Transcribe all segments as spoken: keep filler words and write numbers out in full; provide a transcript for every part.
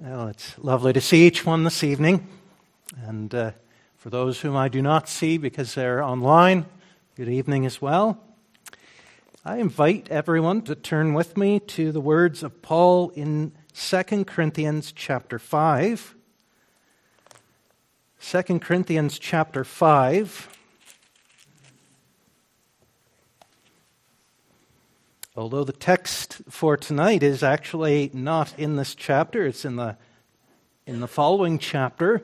Well, it's lovely to see each one this evening. And uh, for those whom I do not see because they're online, good evening as well. I invite everyone to turn with me to the words of Paul in Second Corinthians chapter five. Second Corinthians chapter five. Although the text for tonight is actually not in this chapter, it's in the in the following chapter.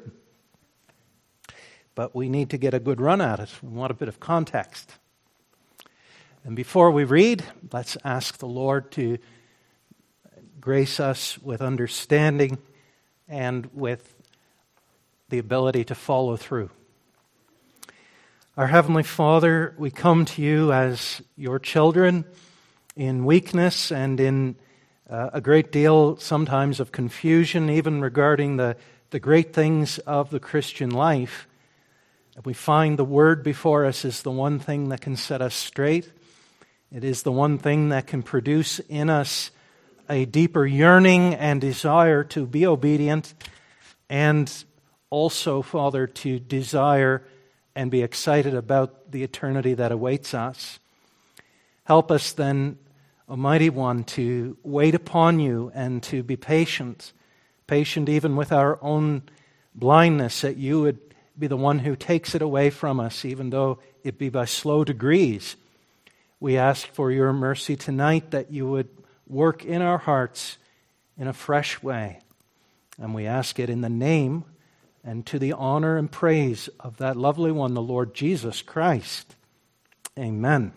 But we need to get a good run at it. We want a bit of context. And before we read, let's ask the Lord to grace us with understanding and with the ability to follow through. Our Heavenly Father, we come to you as your children in weakness and in uh, a great deal sometimes of confusion, even regarding the, the great things of the Christian life. We find the Word before us is the one thing that can set us straight. It is the one thing that can produce in us a deeper yearning and desire to be obedient, and also, Father, to desire and be excited about the eternity that awaits us. Help us then, Almighty One, to wait upon you and to be patient, patient even with our own blindness, that you would be the one who takes it away from us, even though it be by slow degrees. We ask for your mercy tonight, that you would work in our hearts in a fresh way. And we ask it in the name and to the honor and praise of that lovely one, the Lord Jesus Christ. Amen.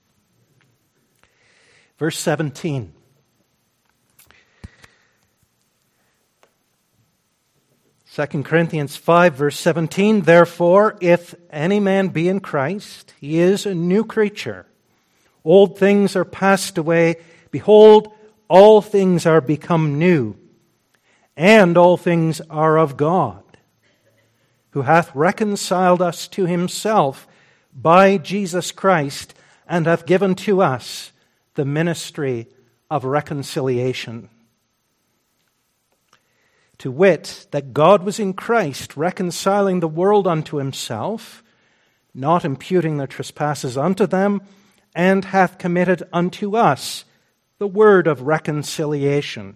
Verse seventeen. Second Corinthians five, verse seventeen, therefore, if any man be in Christ, he is a new creature. Old things are passed away. Behold, all things are become new. And all things are of God, who hath reconciled us to himself by Jesus Christ, and hath given to us the ministry of reconciliation. To wit, that God was in Christ, reconciling the world unto himself, not imputing their trespasses unto them, and hath committed unto us the word of reconciliation.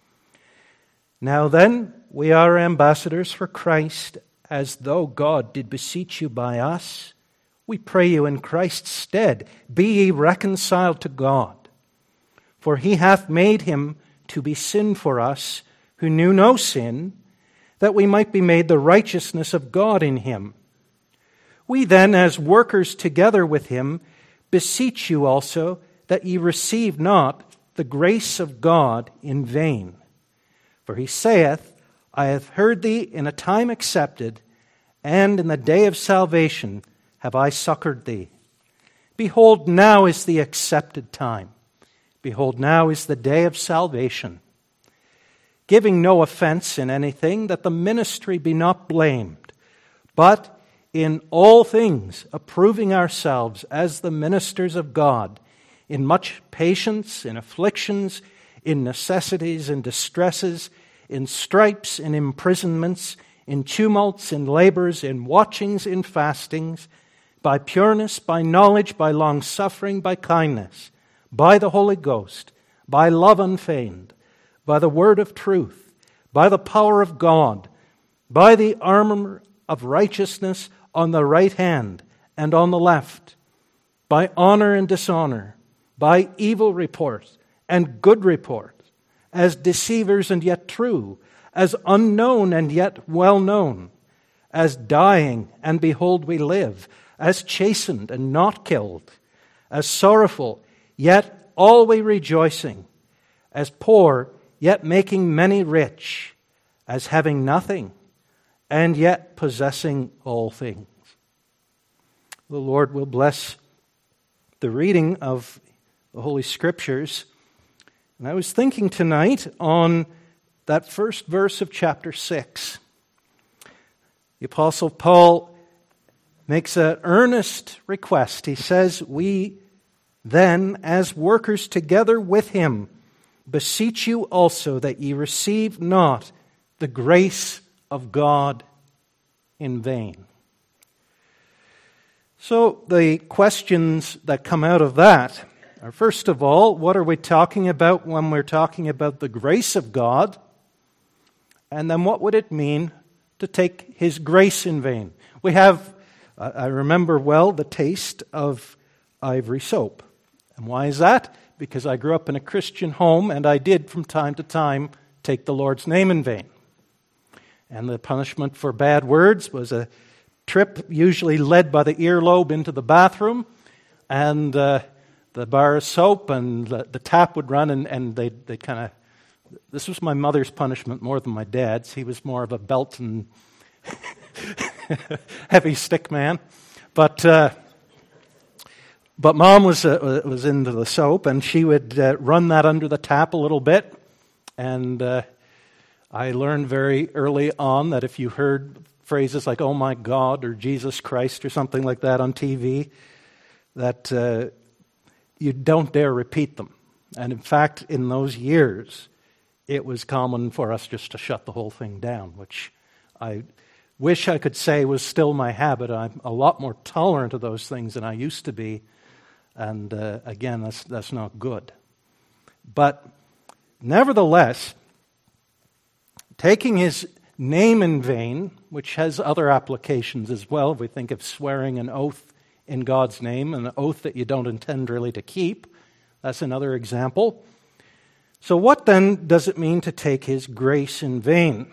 Now then, we are ambassadors for Christ, as though God did beseech you by us. We pray you in Christ's stead, be ye reconciled to God. For he hath made him to be sin for us, who knew no sin, that we might be made the righteousness of God in him. We then, as workers together with him, beseech you also that ye receive not the grace of God in vain. For he saith, I have heard thee in a time accepted, and in the day of salvation have I succored thee. Behold, now is the accepted time. Behold, now is the day of salvation. Giving no offense in anything, that the ministry be not blamed, but in all things approving ourselves as the ministers of God, in much patience, in afflictions, in necessities, in distresses, in stripes, in imprisonments, in tumults, in labors, in watchings, in fastings, by pureness, by knowledge, by long-suffering, by kindness, by the Holy Ghost, by love unfeigned, by the word of truth, by the power of God, by the armor of righteousness on the right hand and on the left, by honor and dishonor, by evil report and good report, as deceivers and yet true, as unknown and yet well known, as dying and behold we live, as chastened and not killed, as sorrowful yet always rejoicing, as poor yet making many rich, as having nothing and yet possessing all things. The Lord will bless the reading of the Holy Scriptures. And I was thinking tonight on that first verse of chapter six. The Apostle Paul makes an earnest request. He says, we then, as workers together with him, beseech you also that ye receive not the grace of God in vain. So the questions that come out of that are, first of all, what are we talking about when we're talking about the grace of God? And then what would it mean to take His grace in vain? We have, I remember well, the taste of ivory soap. And why is that? Because I grew up in a Christian home, and I did from time to time take the Lord's name in vain. And the punishment for bad words was a trip usually led by the earlobe into the bathroom, and uh, the bar of soap and the, the tap would run, and, and they they kind of, this was my mother's punishment more than my dad's. He was more of a belt and heavy stick man. But uh, but Mom was uh, was into the soap, and she would uh, run that under the tap a little bit. And uh, I learned very early on that if you heard phrases like "Oh my God" or "Jesus Christ" or something like that on T V, that uh, you don't dare repeat them. And in fact, in those years, it was common for us just to shut the whole thing down, which I wish I could say was still my habit. I'm a lot more tolerant of those things than I used to be. And uh, again, that's, that's not good. But nevertheless, taking His name in vain, which has other applications as well. If we think of swearing an oath in God's name, an oath that you don't intend really to keep, that's another example. So what then does it mean to take His grace in vain?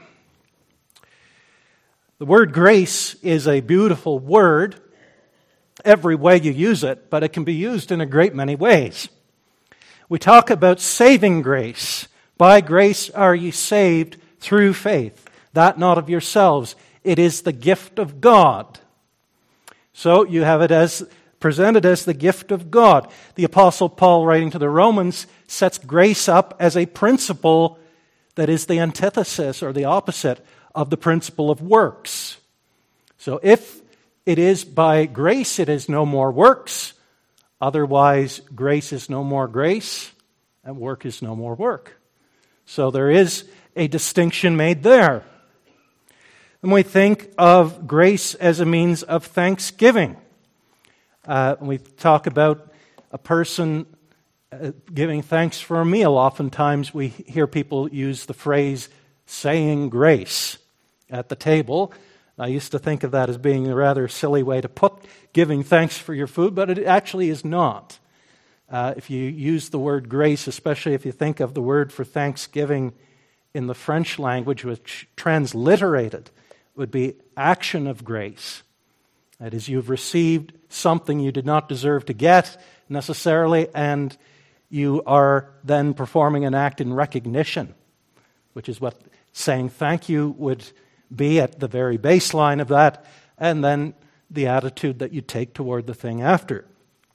The word grace is a beautiful word every way you use it, but it can be used in a great many ways. We talk about saving grace. By grace are ye saved through faith, that not of yourselves. It is the gift of God. So you have it as presented as the gift of God. The Apostle Paul, writing to the Romans, sets grace up as a principle that is the antithesis or the opposite of the principle of works. So if it is by grace, it is no more works. Otherwise, grace is no more grace, and work is no more work. So there is a distinction made there. And we think of grace as a means of thanksgiving. Uh, we talk about a person uh, giving thanks for a meal. Oftentimes we hear people use the phrase saying grace at the table. I used to think of that as being a rather silly way to put giving thanks for your food, but it actually is not. Uh, if you use the word grace, especially if you think of the word for thanksgiving in the French language, which transliterated would be action of grace. That is, you've received something you did not deserve to get necessarily, and you are then performing an act in recognition, which is what saying thank you would be at the very baseline of that, and then the attitude that you take toward the thing after.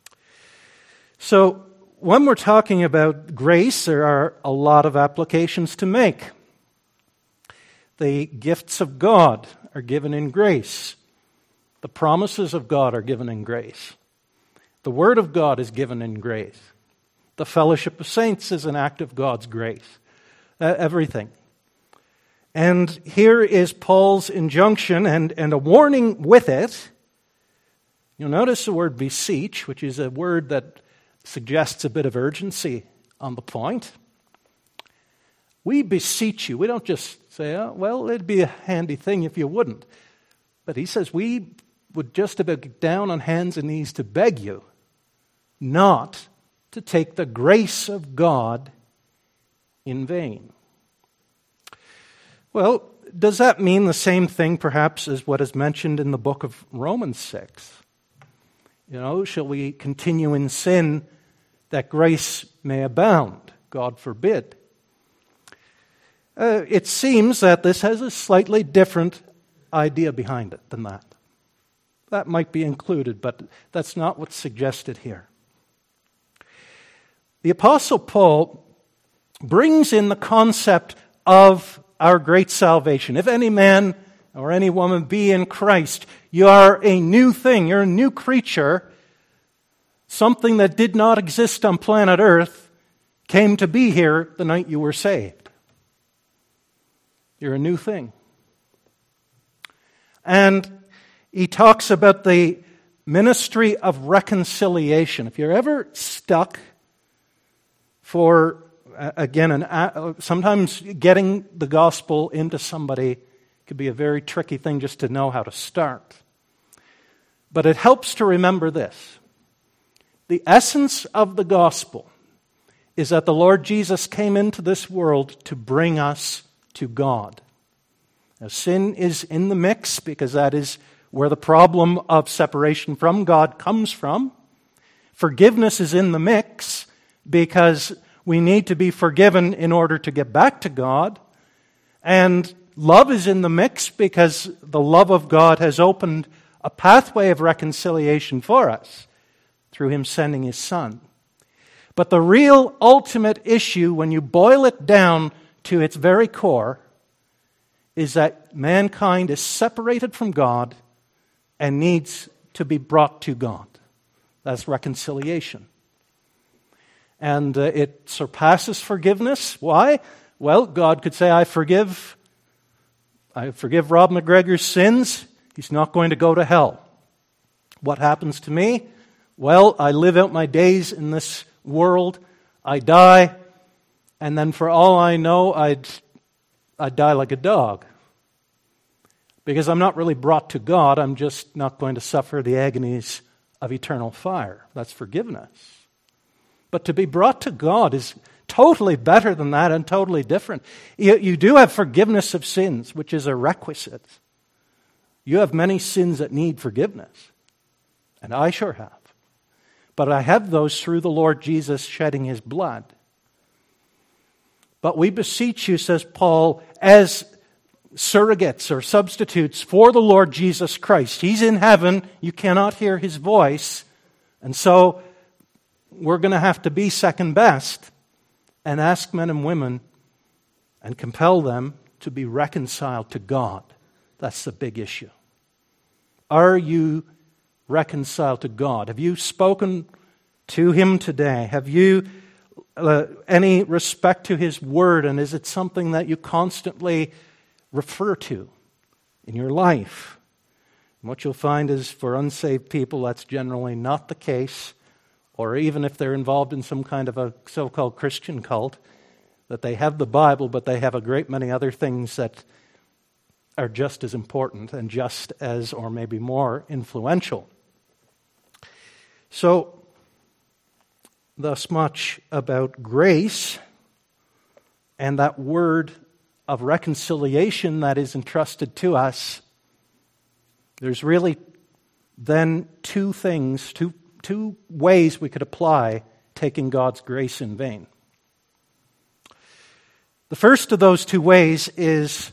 So when we're talking about grace, there are a lot of applications to make. The gifts of God are given in grace. The promises of God are given in grace. The Word of God is given in grace. The fellowship of saints is an act of God's grace. Uh, everything. And here is Paul's injunction and, and a warning with it. You'll notice the word beseech, which is a word that suggests a bit of urgency on the point. We beseech you. We don't just say, oh, well, it'd be a handy thing if you wouldn't. But he says we would just about get down on hands and knees to beg you not to take the grace of God in vain. Well, does that mean the same thing perhaps as what is mentioned in the book of Romans six? You know, shall we continue in sin that grace may abound? God forbid. Uh, it seems that this has a slightly different idea behind it than that. That might be included, but that's not what's suggested here. The Apostle Paul brings in the concept of our great salvation. If any man or any woman be in Christ, you are a new thing. You're a new creature. Something that did not exist on planet Earth came to be here the night you were saved. You're a new thing. And he talks about the ministry of reconciliation. If you're ever stuck for, again, an, sometimes getting the gospel into somebody could be a very tricky thing just to know how to start. But it helps to remember this. The essence of the gospel is that the Lord Jesus came into this world to bring us to God. Now, sin is in the mix because that is where the problem of separation from God comes from. Forgiveness is in the mix because we need to be forgiven in order to get back to God. And love is in the mix because the love of God has opened a pathway of reconciliation for us through Him sending His Son. But the real ultimate issue, when you boil it down to its very core, is that mankind is separated from God and needs to be brought to God. That's reconciliation. And uh, it surpasses forgiveness. Why? Well, God could say, I forgive, I forgive Rob McGregor's sins. He's not going to go to hell. What happens to me? Well, I live out my days in this world. I die. And then for all I know, I'd, I'd die like a dog. Because I'm not really brought to God. I'm just not going to suffer the agonies of eternal fire. That's forgiveness. But to be brought to God is totally better than that and totally different. You, you do have forgiveness of sins, which is a requisite. You have many sins that need forgiveness. And I sure have. But I have those through the Lord Jesus shedding His blood. But we beseech you, says Paul, as surrogates or substitutes for the Lord Jesus Christ. He's in heaven. You cannot hear His voice. And so we're going to have to be second best and ask men and women and compel them to be reconciled to God. That's the big issue. Are you reconciled to God? Have you spoken to Him today? Have you uh, any respect to His Word? And is it something that you constantly refer to in your life? And what you'll find is for unsaved people, that's generally not the case. Or even if they're involved in some kind of a so-called Christian cult, that they have the Bible, but they have a great many other things that are just as important and just as, or maybe more, influential. So, thus much about grace and that word of reconciliation that is entrusted to us. There's really then two things, two, two ways we could apply taking God's grace in vain. The first of those two ways is,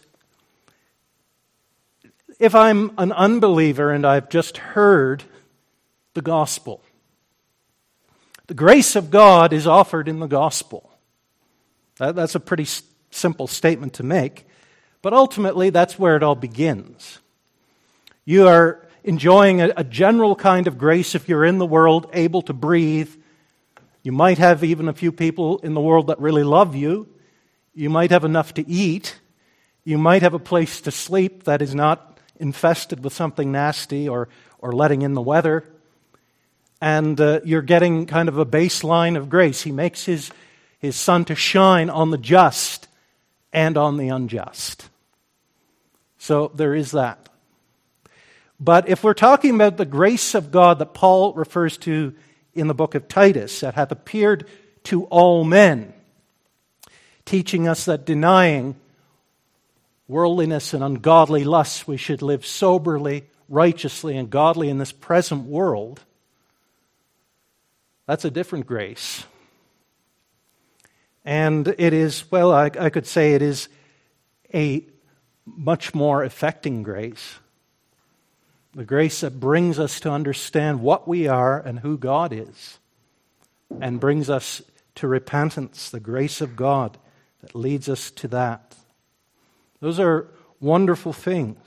if I'm an unbeliever and I've just heard the gospel, the grace of God is offered in the gospel. That, that's a pretty s- simple statement to make, but ultimately that's where it all begins. You are enjoying a, a general kind of grace if you're in the world, able to breathe. You might have even a few people in the world that really love you. You might have enough to eat. You might have a place to sleep that is not infested with something nasty or, or letting in the weather. And uh, you're getting kind of a baseline of grace. He makes his, his sun to shine on the just and on the unjust. So there is that. But if we're talking about the grace of God that Paul refers to in the book of Titus, that hath appeared to all men, teaching us that denying worldliness and ungodly lusts, we should live soberly, righteously, and godly in this present world, that's a different grace. And it is, well, I, I could say it is a much more affecting grace. The grace that brings us to understand what we are and who God is, and brings us to repentance, the grace of God that leads us to that. Those are wonderful things.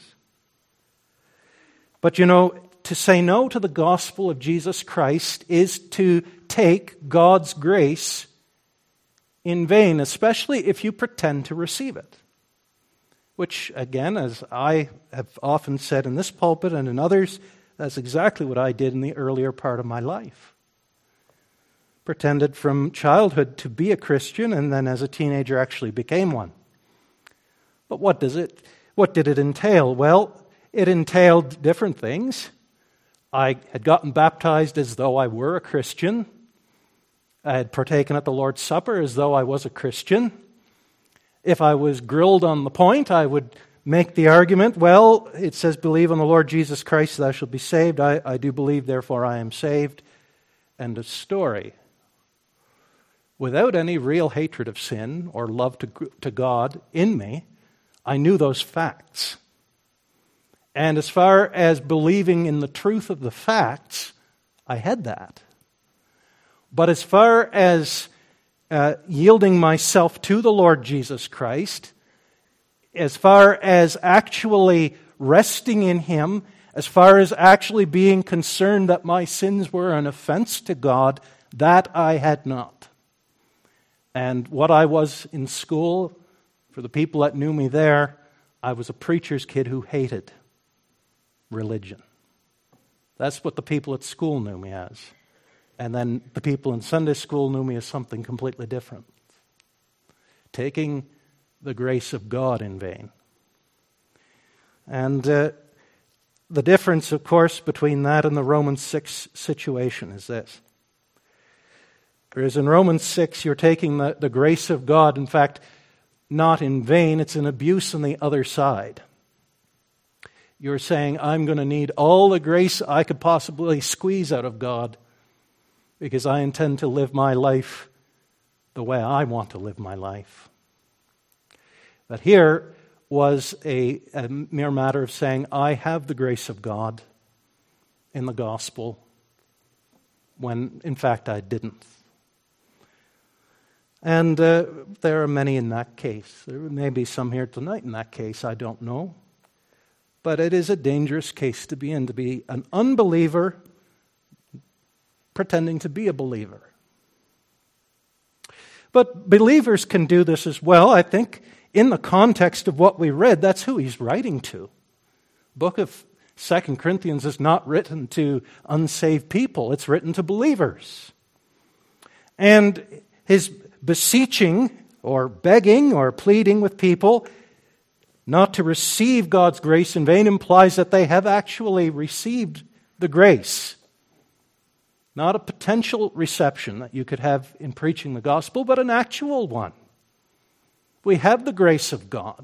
But you know, to say no to the gospel of Jesus Christ is to take God's grace in vain, especially if you pretend to receive it. which, again, as I have often said in this pulpit and in others, that's exactly what I did in the earlier part of my life. Pretended from childhood to be a Christian, and then as a teenager actually became one. But what does it, what did it entail? Well, it entailed different things. I had gotten baptized as though I were a Christian. I had partaken at the Lord's Supper as though I was a Christian. If I was grilled on the point, I would make the argument, well, it says, believe on the Lord Jesus Christ, thou shalt be saved. I, I do believe, therefore I am saved. End of story. Without any real hatred of sin or love to, to God in me, I knew those facts. And as far as believing in the truth of the facts, I had that. But as far as uh, yielding myself to the Lord Jesus Christ, as far as actually resting in Him, as far as actually being concerned that my sins were an offense to God, that I had not. And what I was in school, for the people that knew me there, I was a preacher's kid who hated religion. That's what the people at school knew me as. And then the people in Sunday school knew me as something completely different. Taking the grace of God in vain. And uh, the difference, of course, between that and the Romans six situation is this. Whereas in Romans six, you're taking the, the grace of God, in fact, not in vain, it's an abuse on the other side. You're saying, I'm going to need all the grace I could possibly squeeze out of God because I intend to live my life the way I want to live my life. But here was a, a mere matter of saying, I have the grace of God in the gospel, when in fact I didn't. And uh, there are many in that case. There may be some here tonight in that case, I don't know. But it is a dangerous case to be in, to be an unbeliever pretending to be a believer. But believers can do this as well. I think in the context of what we read, that's who he's writing to. The book of Second Corinthians is not written to unsaved people. It's written to believers. And his beseeching or begging or pleading with people not to receive God's grace in vain implies that they have actually received the grace. Not a potential reception that you could have in preaching the gospel, but an actual one. We have the grace of God.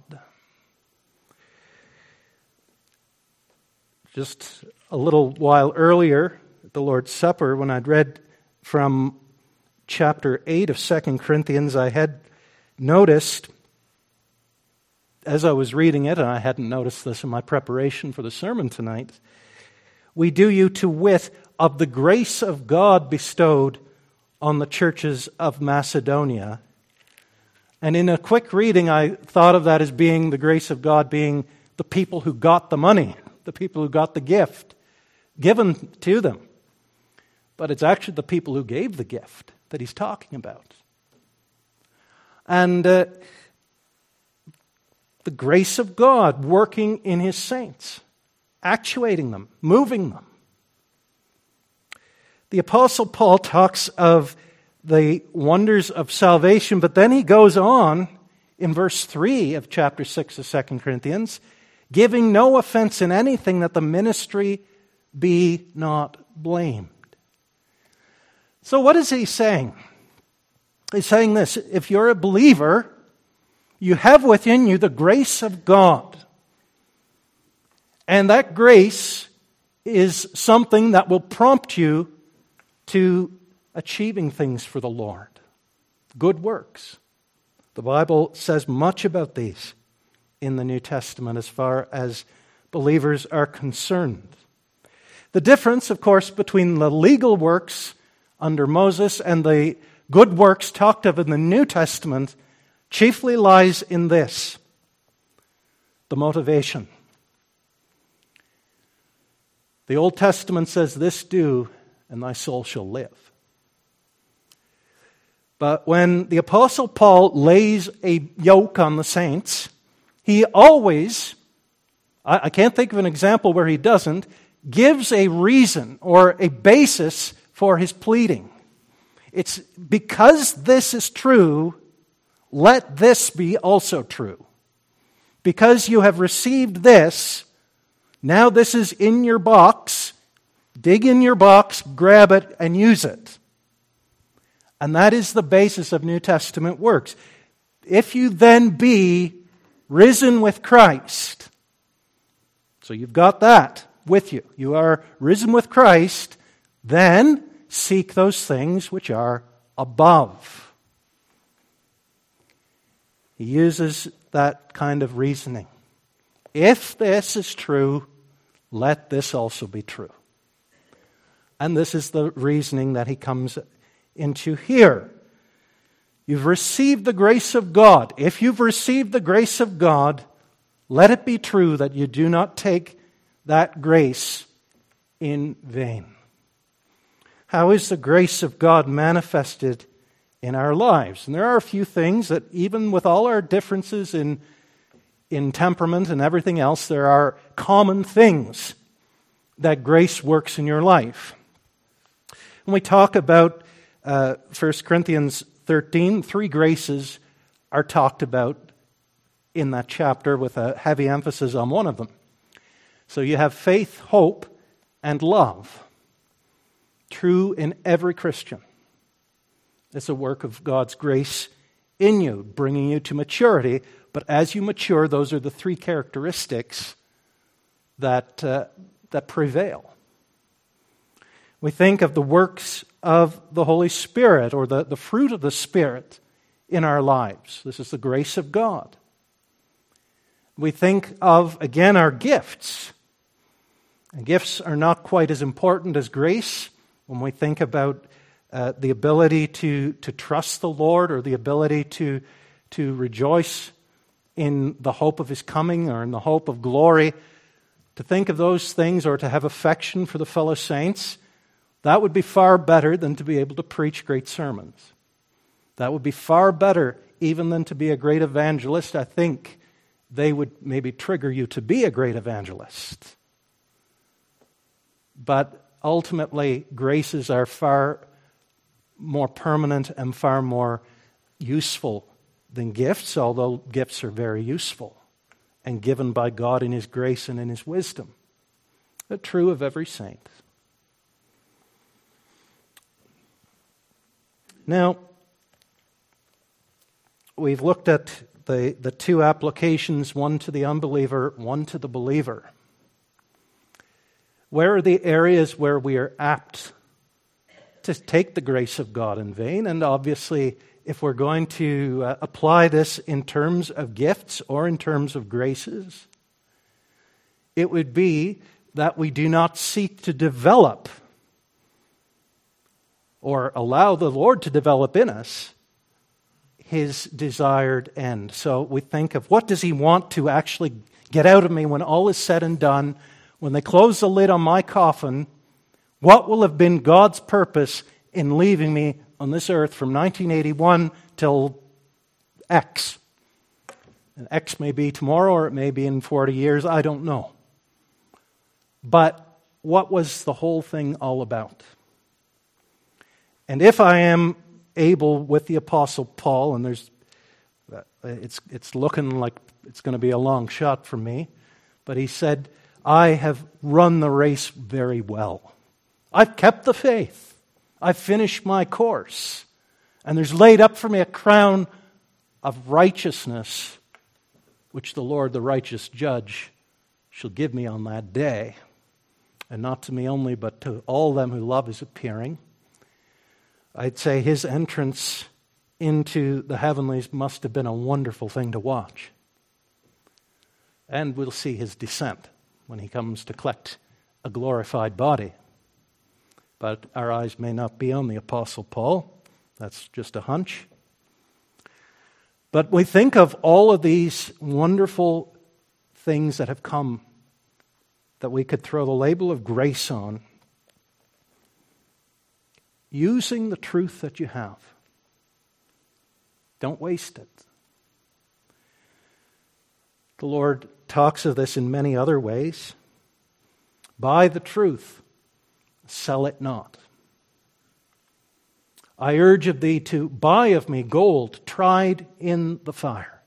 Just a little while earlier at the Lord's Supper, when I'd read from chapter eight of Second Corinthians, I had noticed, as I was reading it, and I hadn't noticed this in my preparation for the sermon tonight, we do you to wit of the grace of God bestowed on the churches of Macedonia. And in a quick reading, I thought of that as being the grace of God being the people who got the money, the people who got the gift given to them. But it's actually the people who gave the gift that he's talking about. And uh, the grace of God working in his saints, actuating them, moving them. The Apostle Paul talks of the wonders of salvation, but then he goes on in verse three of chapter six of Second Corinthians, giving no offense in anything, that the ministry be not blamed. So what is he saying? He's saying this: if you're a believer, you have within you the grace of God. And that grace is something that will prompt you to achieving things for the Lord. Good works. The Bible says much about these in the New Testament as far as believers are concerned. The difference, of course, between the legal works under Moses and the good works talked of in the New Testament chiefly lies in this: the motivation. The Old Testament says, "This do, and thy soul shall live." But when the Apostle Paul lays a yoke on the saints, He always, I, I can't think of an example where he doesn't, gives a reason or a basis for his pleading. It's because this is true, let this be also true. Because you have received this, now this is in your box, dig in your box, grab it, and use it. And that is the basis of New Testament works. If you then be risen with Christ, so you've got that with you, you are risen with Christ, then seek those things which are above. He uses that kind of reasoning. If this is true, let this also be true. And this is the reasoning that he comes into here. You've received the grace of God. If you've received the grace of God, let it be true that you do not take that grace in vain. How is the grace of God manifested in our lives? And there are a few things that even with all our differences in, in temperament and everything else, there are common things that grace works in your life. When we talk about uh, First Corinthians thirteen, three graces are talked about in that chapter with a heavy emphasis on one of them. So you have faith, hope, and love. True in every Christian. It's a work of God's grace in you, bringing you to maturity. But as you mature, those are the three characteristics that, uh, that prevail. We think of the works of the Holy Spirit, or the, the fruit of the Spirit in our lives. This is the grace of God. We think of, again, our gifts. And gifts are not quite as important as grace. When we think about uh, the ability to, to trust the Lord, or the ability to, to rejoice in the hope of His coming, or in the hope of glory, to think of those things, or to have affection for the fellow saints, that would be far better than to be able to preach great sermons. That would be far better even than to be a great evangelist. I think they would maybe trigger you to be a great evangelist. But ultimately, graces are far more permanent and far more useful than gifts, although gifts are very useful and given by God in His grace and in His wisdom. But true of every saint. Now, we've looked at the, the two applications, one to the unbeliever, one to the believer. Where are the areas where we are apt to take the grace of God in vain? And obviously, if we're going to uh, apply this in terms of gifts or in terms of graces, it would be that we do not seek to develop or allow the Lord to develop in us His desired end. So we think of, what does He want to actually get out of me when all is said and done? When they close the lid on my coffin, what will have been God's purpose in leaving me on this earth from nineteen eighty-one till X? And X may be tomorrow, or it may be in forty years, I don't know. But what was the whole thing all about? And if I am able, with the Apostle Paul, and there's, it's it's looking like it's going to be a long shot for me, but he said, I have run the race very well. I've kept the faith. I've finished my course. And there's laid up for me a crown of righteousness, which the Lord, the righteous judge, shall give me on that day. And not to me only, but to all them who love His appearing. I'd say His entrance into the heavenlies must have been a wonderful thing to watch. And we'll see His descent when He comes to collect a glorified body. But our eyes may not be on the Apostle Paul. That's just a hunch. But we think of all of these wonderful things that have come that we could throw the label of grace on. Using the truth that you have. Don't waste it. The Lord talks of this in many other ways. Buy the truth, sell it not. I urge of thee to buy of me gold tried in the fire.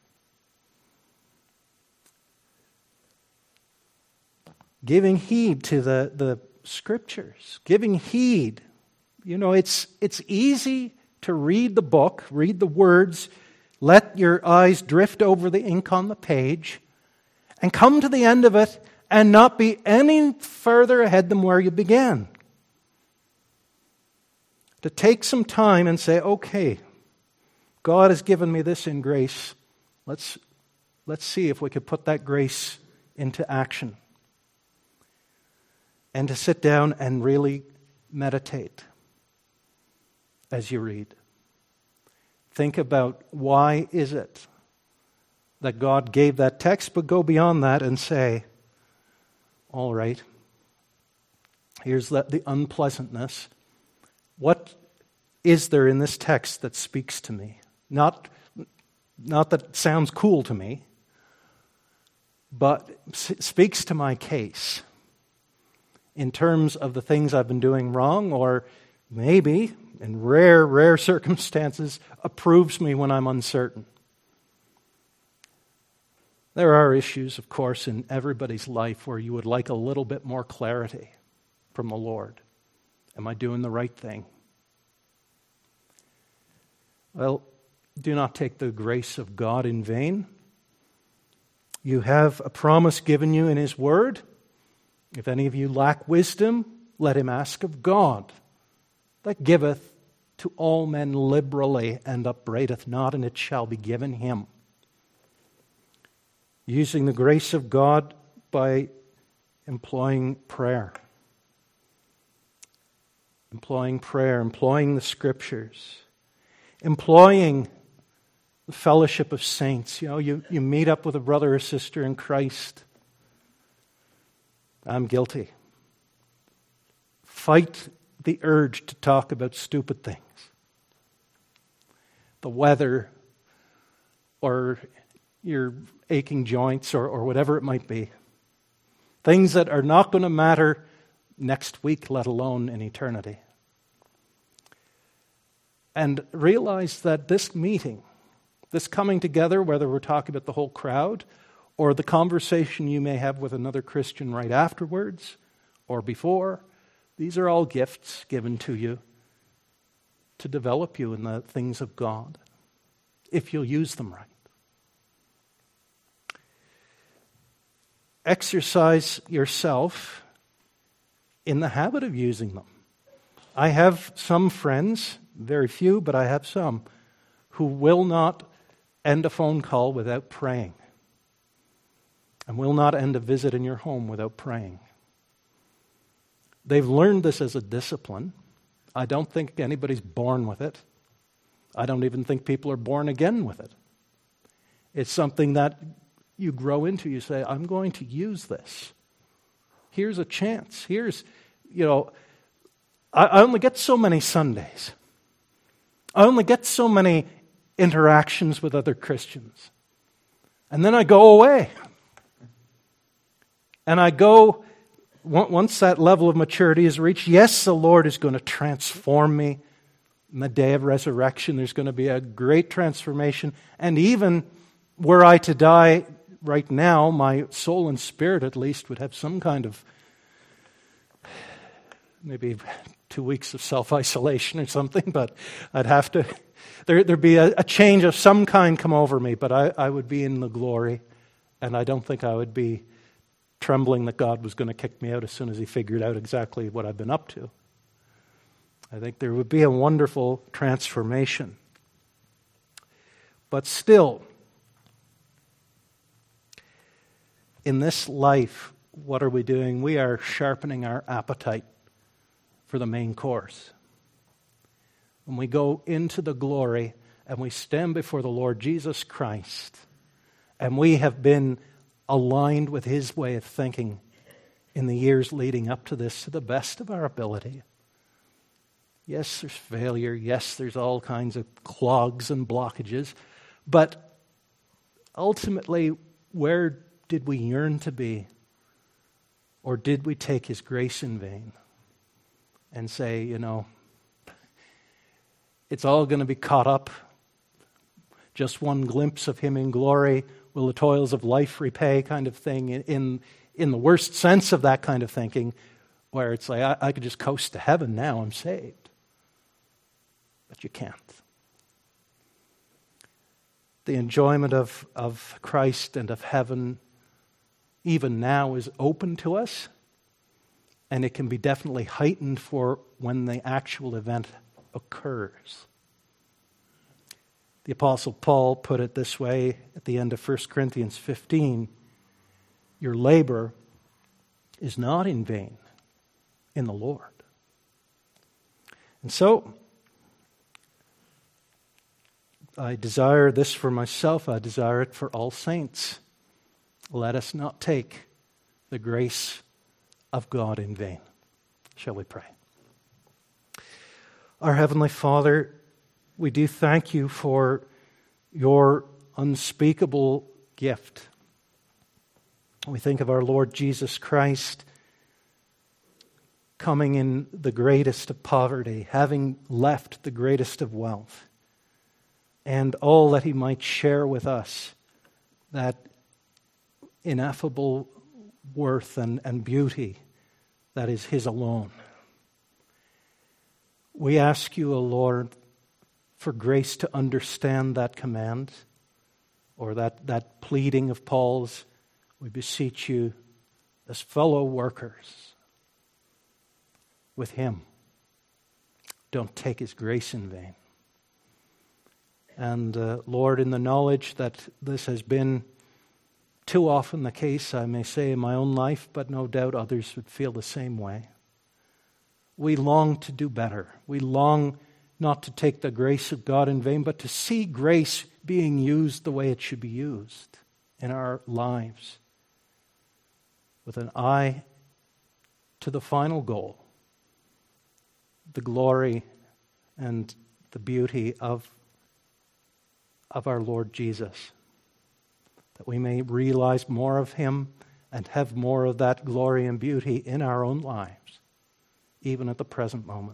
Giving heed to the, the Scriptures, giving heed. You know, it's it's easy to read the book, read the words, let your eyes drift over the ink on the page, and come to the end of it and not be any further ahead than where you began. To take some time and say, okay, God has given me this in grace. Let's, let's see if we could put that grace into action. And to sit down and really meditate as you read. Think about why is it that God gave that text, but go beyond that and say, all right, here's the, the unpleasantness. What is there in this text that speaks to me? Not, not that it sounds cool to me, but speaks to my case in terms of the things I've been doing wrong, or maybe, in rare, rare circumstances, approves me when I'm uncertain. There are issues, of course, in everybody's life where you would like a little bit more clarity from the Lord. Am I doing the right thing? Well, do not take the grace of God in vain. You have a promise given you in His Word. If any of you lack wisdom, let him ask of God, that giveth to all men liberally and upbraideth not, and it shall be given him. Using the grace of God by employing prayer. Employing prayer, employing the Scriptures, employing the fellowship of saints. You know, you, you meet up with a brother or sister in Christ. I'm guilty. Fight the urge to talk about stupid things. The weather, or your aching joints, or, or whatever it might be. Things that are not going to matter next week, let alone in eternity. And realize that this meeting, this coming together, whether we're talking about the whole crowd, or the conversation you may have with another Christian right afterwards, or before, these are all gifts given to you to develop you in the things of God, if you'll use them right. Exercise yourself in the habit of using them. I have some friends, very few, but I have some, who will not end a phone call without praying, and will not end a visit in your home without praying. They've learned this as a discipline. I don't think anybody's born with it. I don't even think people are born again with it. It's something that you grow into. You say, I'm going to use this. Here's a chance. Here's, you know, I, I only get so many Sundays. I only get so many interactions with other Christians. And then I go away. And I go, once that level of maturity is reached, yes, the Lord is going to transform me. In the day of resurrection, there's going to be a great transformation. And even were I to die right now, my soul and spirit at least would have some kind of, maybe two weeks of self-isolation or something, but I'd have to, there, there'd be a, a change of some kind come over me, but I, I would be in the glory, and I don't think I would be trembling that God was going to kick me out as soon as He figured out exactly what I've been up to. I think there would be a wonderful transformation. But still, in this life, what are we doing? We are sharpening our appetite for the main course. When we go into the glory and we stand before the Lord Jesus Christ, and we have been aligned with His way of thinking in the years leading up to this to the best of our ability. Yes, there's failure. Yes, there's all kinds of clogs and blockages. But ultimately, where did we yearn to be? Or did we take his grace in vain and say, you know, it's all going to be caught up. Just one glimpse of him in glory will the toils of life repay, kind of thing, in, in the worst sense of that kind of thinking, where it's like, I, I could just coast to heaven now, I'm saved. But you can't. The enjoyment of, of Christ and of heaven, even now, is open to us, and it can be definitely heightened for when the actual event occurs. The Apostle Paul put it this way at the end of First Corinthians fifteen, your labor is not in vain in the Lord. And so, I desire this for myself, I desire it for all saints. Let us not take the grace of God in vain. Shall we pray? Our Heavenly Father, we do thank you for your unspeakable gift. We think of our Lord Jesus Christ coming in the greatest of poverty, having left the greatest of wealth, and all that he might share with us, that ineffable worth and, and beauty that is his alone. We ask you, O Lord, for grace to understand that command, or that, that pleading of Paul's. We beseech you as fellow workers with him. Don't take his grace in vain. And uh, Lord, in the knowledge that this has been too often the case, I may say, in my own life, but no doubt others would feel the same way. We long to do better. We long not to take the grace of God in vain, but to see grace being used the way it should be used in our lives, with an eye to the final goal, the glory and the beauty of, of our Lord Jesus, that we may realize more of him and have more of that glory and beauty in our own lives, even at the present moment.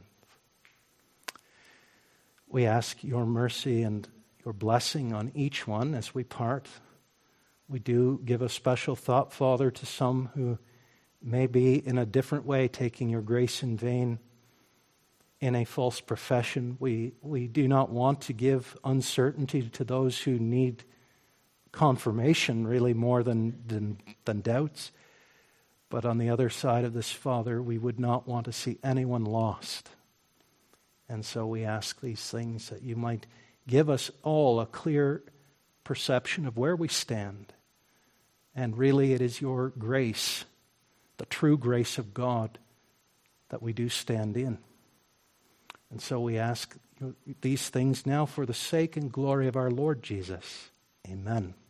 We ask your mercy and your blessing on each one as we part. We do give a special thought, Father, to some who may be in a different way taking your grace in vain, in a false profession. We, we do not want to give uncertainty to those who need confirmation, really more than, than, than doubts. But on the other side of this, Father, we would not want to see anyone lost. And so we ask these things that you might give us all a clear perception of where we stand. And really it is your grace, the true grace of God, that we do stand in. And so we ask these things now for the sake and glory of our Lord Jesus. Amen.